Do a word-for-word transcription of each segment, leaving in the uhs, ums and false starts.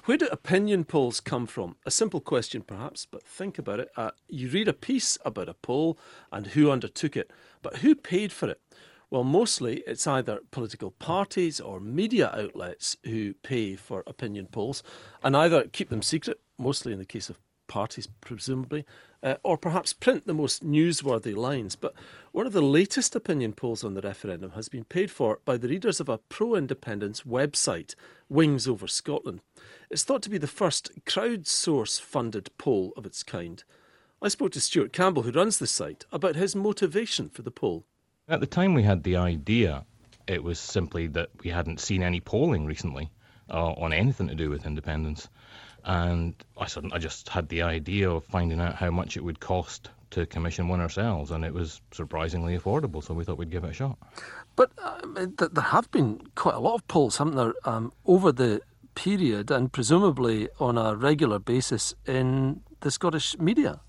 Where do opinion polls come from? A simple question, perhaps, but think about it. Uh, you read a piece about a poll and who undertook it, but who paid for it? Well, mostly it's either political parties or media outlets who pay for opinion polls and either keep them secret, mostly in the case of parties, presumably, uh, or perhaps print the most newsworthy lines. But one of the latest opinion polls on the referendum has been paid for by the readers of a pro-independence website, Wings Over Scotland. It's thought to be the first crowdsource-funded poll of its kind. I spoke to Stuart Campbell, who runs the site, about his motivation for the poll. At the time we had the idea, it was simply that we hadn't seen any polling recently uh, on anything to do with independence. And I suddenly, I just had the idea of finding out how much it would cost to commission one ourselves, and it was surprisingly affordable, so we thought we'd give it a shot. But uh, th- there have been quite a lot of polls, haven't there, um, over the period and presumably on a regular basis in the Scottish media?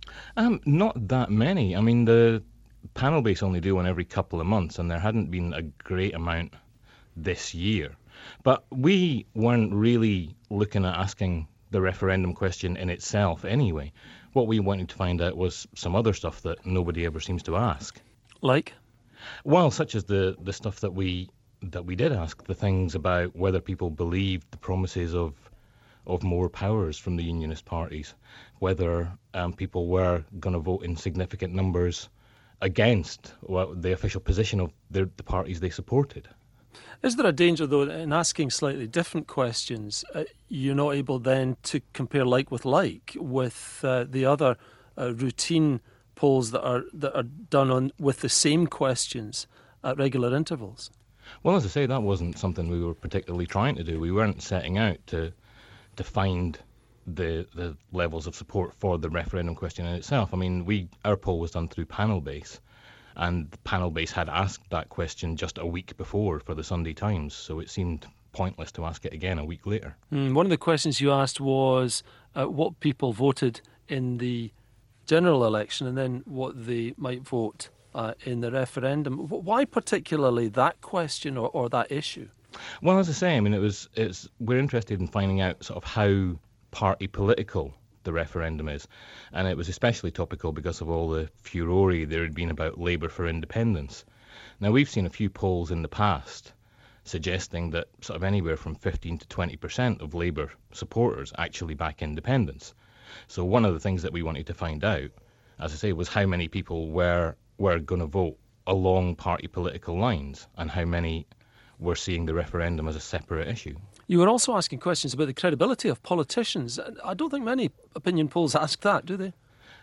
Um, not that many. I mean, the panel base only do one every couple of months, and there hadn't been a great amount this year. But we weren't really looking at asking the referendum question in itself anyway. What we wanted to find out was some other stuff that nobody ever seems to ask. Like? Well, such as the, the stuff that we that we did ask, the things about whether people believed the promises of of more powers from the unionist parties, whether um, people were going to vote in significant numbers against well, the official position of the, the parties they supported. Is there a danger, though, in asking slightly different questions, uh, you're not able then to compare like with like with uh, the other uh, routine polls that are that are done on with the same questions at regular intervals? Well, as I say, that wasn't something we were particularly trying to do. We weren't setting out to to find the the levels of support for the referendum question in itself. I mean, we our poll was done through Panel Base, and the Panel Base had asked that question just a week before for the Sunday Times, so it seemed pointless to ask it again a week later. Mm, one of the questions you asked was uh, what people voted in the general election and then what they might vote uh, in the referendum. Why particularly that question or, or that issue? Well, as I say, I mean, it was it's we're interested in finding out sort of how party political the referendum is, and it was especially topical because of all the furore there had been about Labour for independence. Now, we've seen a few polls in the past suggesting that sort of anywhere from fifteen to twenty percent of Labour supporters actually back independence. So one of the things that we wanted to find out, as I say, was how many people were were going to vote along party political lines and how many were seeing the referendum as a separate issue. You were also asking questions about the credibility of politicians. I don't think many opinion polls ask that, do they?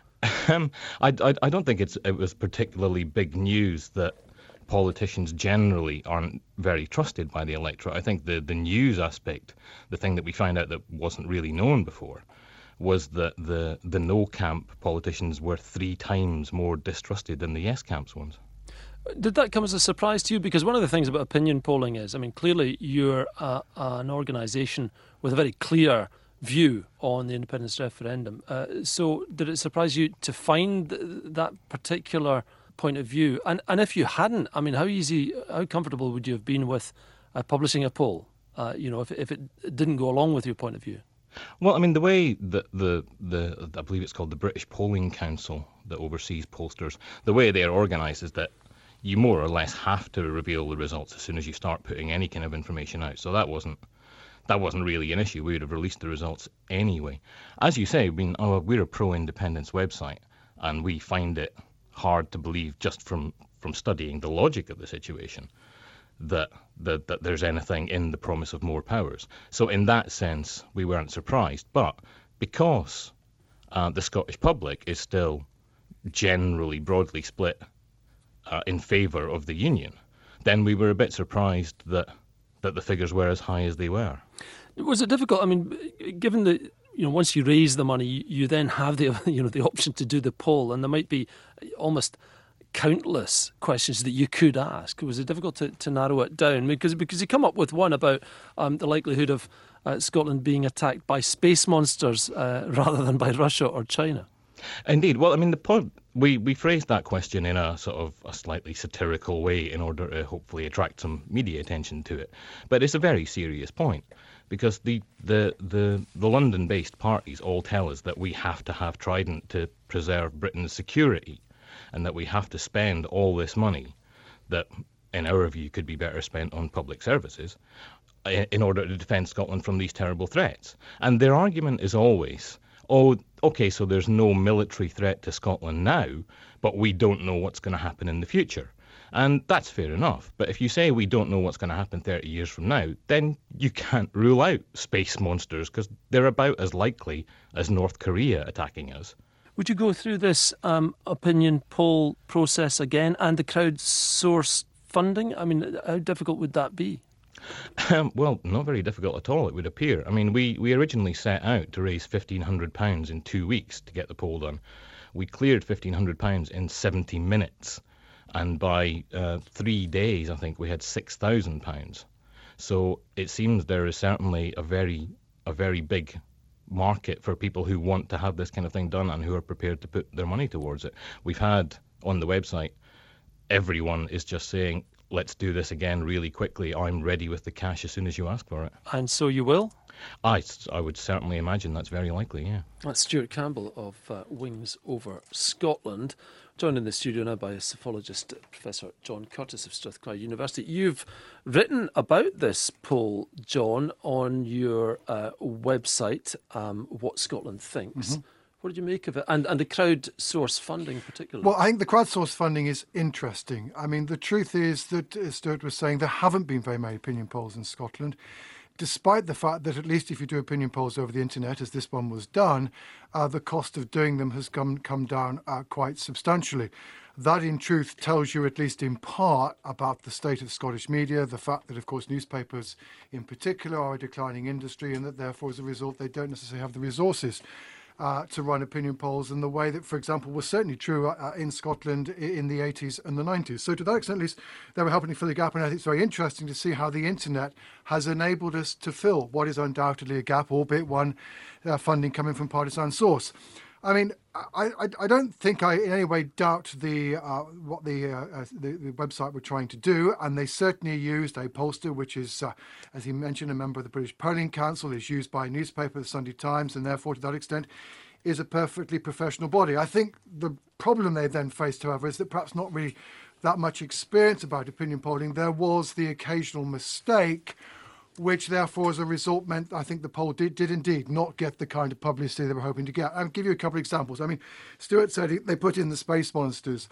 Um, I, I, I don't think it's, it was particularly big news that politicians generally aren't very trusted by the electorate. I think the, the news aspect, the thing that we found out that wasn't really known before, was that the, the no camp politicians were three times more distrusted than the yes camps ones. Did that come as a surprise to you? Because one of the things about opinion polling is, I mean, clearly you're uh, an organisation with a very clear view on the independence referendum. Uh, so did it surprise you to find th- that particular point of view? And and if you hadn't, I mean, how easy, how comfortable would you have been with uh, publishing a poll, uh, you know, if, if it didn't go along with your point of view? Well, I mean, the way that the, the, I believe it's called the British Polling Council that oversees pollsters, the way they are organised is that you more or less have to reveal the results as soon as you start putting any kind of information out. So that wasn't that wasn't really an issue. We would have released the results anyway. As you say, I mean, oh, we're a pro-independence website, and we find it hard to believe just from, from studying the logic of the situation that, that that there's anything in the promise of more powers. So in that sense, we weren't surprised. But because uh, the Scottish public is still generally broadly split Uh, in favour of the union, then we were a bit surprised that that the figures were as high as they were. Was it difficult? I mean, given that, you know, once you raise the money, you, you then have the you know the option to do the poll, and there might be almost countless questions that you could ask. Was it difficult to, to narrow it down? Because because you come up with one about um, the likelihood of uh, Scotland being attacked by space monsters uh, rather than by Russia or China. Indeed. Well, I mean, the point, we, we phrased that question in a sort of a slightly satirical way in order to hopefully attract some media attention to it. But it's a very serious point. because the, the, the, the London-based parties all tell us that we have to have Trident to preserve Britain's security, and that we have to spend all this money that, in our view, could be better spent on public services in order to defend Scotland from these terrible threats. And their argument is always, oh, OK, so there's no military threat to Scotland now, but we don't know what's going to happen in the future. And that's fair enough. But if you say we don't know what's going to happen thirty years from now, then you can't rule out space monsters, because they're about as likely as North Korea attacking us. Would you go through this um, opinion poll process again and the crowdsourced funding? I mean, how difficult would that be? Um, well, not very difficult at all, it would appear. I mean, we, we originally set out to raise fifteen hundred pounds in two weeks to get the poll done. We cleared fifteen hundred pounds in seventy minutes. And by uh, three days, I think, we had six thousand pounds. So it seems there is certainly a very, a very big market for people who want to have this kind of thing done and who are prepared to put their money towards it. We've had on the website, everyone is just saying, let's do this again really quickly. I'm ready with the cash as soon as you ask for it. And so you will? I, I would certainly imagine that's very likely, yeah. That's Stuart Campbell of uh, Wings Over Scotland, joined in the studio now by psephologist Professor John Curtice of Strathclyde University. You've written about this poll, John, on your uh, website, um, What Scotland Thinks. Mm-hmm. What did you make of it? And, and the crowdsourced funding particularly? Well, I think the crowdsourced funding is interesting. I mean, the truth is that, as Stuart was saying, there haven't been very many opinion polls in Scotland, despite the fact that at least if you do opinion polls over the internet, as this one was done, uh, the cost of doing them has come, come down uh, quite substantially. That, in truth, tells you, at least in part, about the state of Scottish media, the fact that, of course, newspapers in particular are a declining industry and that, therefore, as a result, they don't necessarily have the resources Uh, to run opinion polls in the way that, for example, was certainly true uh, in Scotland in the eighties and the nineties. So to that extent, at least, they were helping to fill the gap. And I think it's very interesting to see how the internet has enabled us to fill what is undoubtedly a gap, albeit one uh, funding coming from partisan source. I mean, I, I, I don't think I in any way doubt the uh, what the, uh, uh, the the website were trying to do, and they certainly used a pollster, which is, uh, as he mentioned, a member of the British Polling Council, is used by a newspaper, the Sunday Times, and therefore, to that extent, is a perfectly professional body. I think the problem they then faced, however, is that perhaps not really that much experience about opinion polling. There was the occasional mistake, which therefore, as a result, meant I think the poll did, did indeed not get the kind of publicity they were hoping to get. I'll give you a couple of examples. I mean, Stuart said he, they put in the space monsters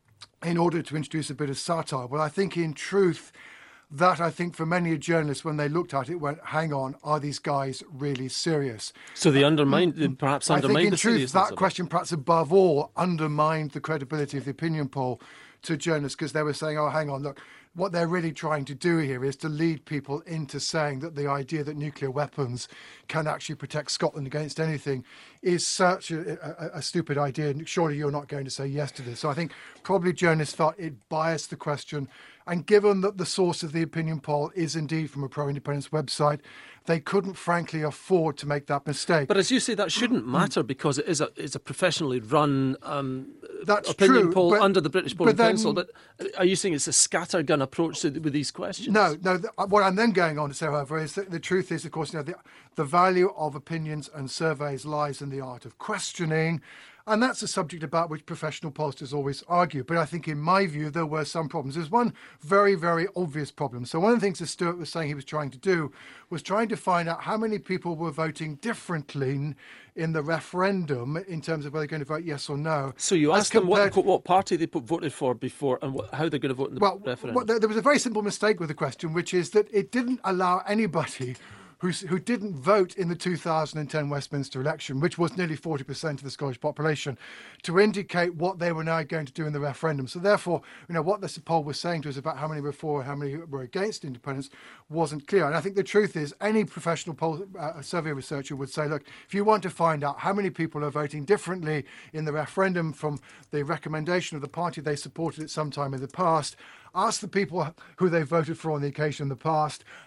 in order to introduce a bit of satire. Well, I think in truth, that I think for many journalists, when they looked at it, went, hang on, are these guys really serious? So they undermined, uh, perhaps undermined I think in the truth, seriousness that question, perhaps above all, undermined the credibility of the opinion poll to journalists, because they were saying, oh, hang on, look, what they're really trying to do here is to lead people into saying that the idea that nuclear weapons can actually protect Scotland against anything is such a, a, a stupid idea. And surely you're not going to say yes to this. So I think probably journalists felt it biased the question. And given that the source of the opinion poll is indeed from a pro-independence website, they couldn't, frankly, afford to make that mistake. But as you say, that shouldn't matter because it is a, it's a professionally run um, That's opinion true, poll but, under the British Polling but then, Council. But are you saying it's a scattergun approach to, with these questions? No, no. The, what I'm then going on to say, however, is that the truth is, of course, you know, the, the value of opinions and surveys lies in the art of questioning. And that's a subject about which professional pollsters always argue. But I think, in my view, there were some problems. There's one very, very obvious problem. So one of the things that Stuart was saying he was trying to do was trying to find out how many people were voting differently in the referendum in terms of whether they're going to vote yes or no. So you asked them what, what party they put voted for before and what, how they're going to vote in the well, referendum. Well, there, there was a very simple mistake with the question, which is that it didn't allow anybody Who, who didn't vote in the two thousand ten Westminster election, which was nearly forty percent of the Scottish population, to indicate what they were now going to do in the referendum. So therefore, you know, what this poll was saying to us about how many were for and how many were against independence wasn't clear. And I think the truth is any professional poll, uh, survey researcher would say, look, if you want to find out how many people are voting differently in the referendum from the recommendation of the party they supported at some time in the past, ask the people who they voted for on the occasion in the past,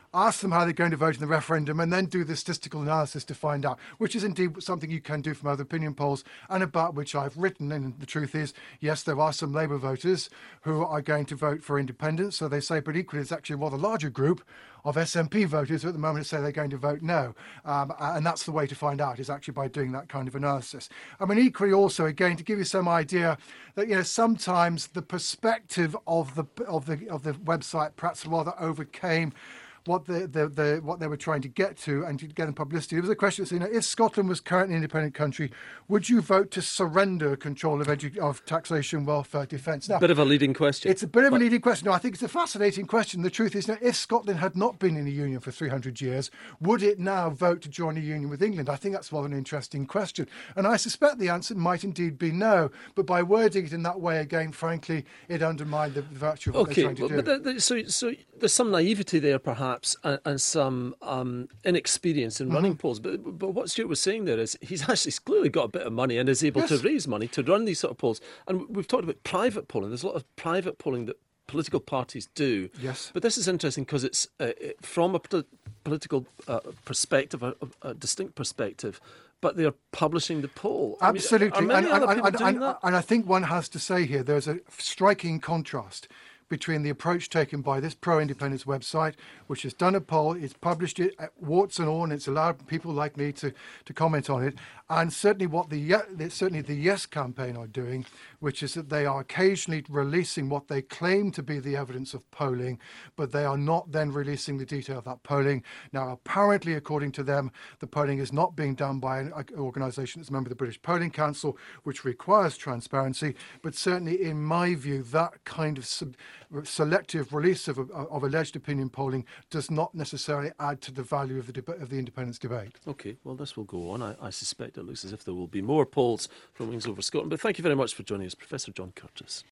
ask them how they're going to vote in the referendum, and then do the statistical analysis to find out, which is indeed something you can do from other opinion polls, and about which I've written. And the truth is, yes, there are some Labour voters who are going to vote for independence, so they say, but equally it's actually a rather larger group of S N P voters who at the moment say they're going to vote no. Um, and that's the way to find out, is actually by doing that kind of analysis. I mean, equally also, again, to give you some idea that, you know, sometimes the perspective of the of the of the website perhaps rather overcame what the, the, the what they were trying to get to and to get them publicity. There was a question saying, you know, if Scotland was currently an independent country, would you vote to surrender control of, edu- of taxation, welfare, defence? Now, bit of a leading question. It's a bit of but... a leading question. No, I think it's a fascinating question. The truth is, you know, if Scotland had not been in a union for three hundred years, would it now vote to join a union with England? I think that's rather an interesting question. And I suspect the answer might indeed be no. But by wording it in that way, again, frankly, it undermined the virtue of what okay, they're trying to but, do. But the, so, so there's some naivety there, perhaps, and, and some um, inexperience in running mm-hmm. polls. But, but what Stuart was saying there is he's actually clearly got a bit of money and is able yes. to raise money to run these sort of polls. And we've talked about private polling. There's a lot of private polling that political parties do. Yes. But this is interesting because it's uh, it, from a p- political uh, perspective, a, a distinct perspective, but they're publishing the poll. Absolutely. I mean, are many and, other and, people and, doing and, that? and I think one has to say here there's a striking contrast between the approach taken by this pro-independence website, which has done a poll, it's published it at warts and all, and it's allowed people like me to, to comment on it, and certainly what the certainly the Yes campaign are doing, which is that they are occasionally releasing what they claim to be the evidence of polling, but they are not then releasing the detail of that polling. Now, apparently, according to them, the polling is not being done by an organisation that's a member of the British Polling Council, which requires transparency, but certainly, in my view, that kind of sub- selective release of, of alleged opinion polling does not necessarily add to the value of the deb- of the independence debate. OK, well, this will go on. I, I suspect it looks as if there will be more polls from Wings Over Scotland. But thank you very much for joining us, Professor John Curtice.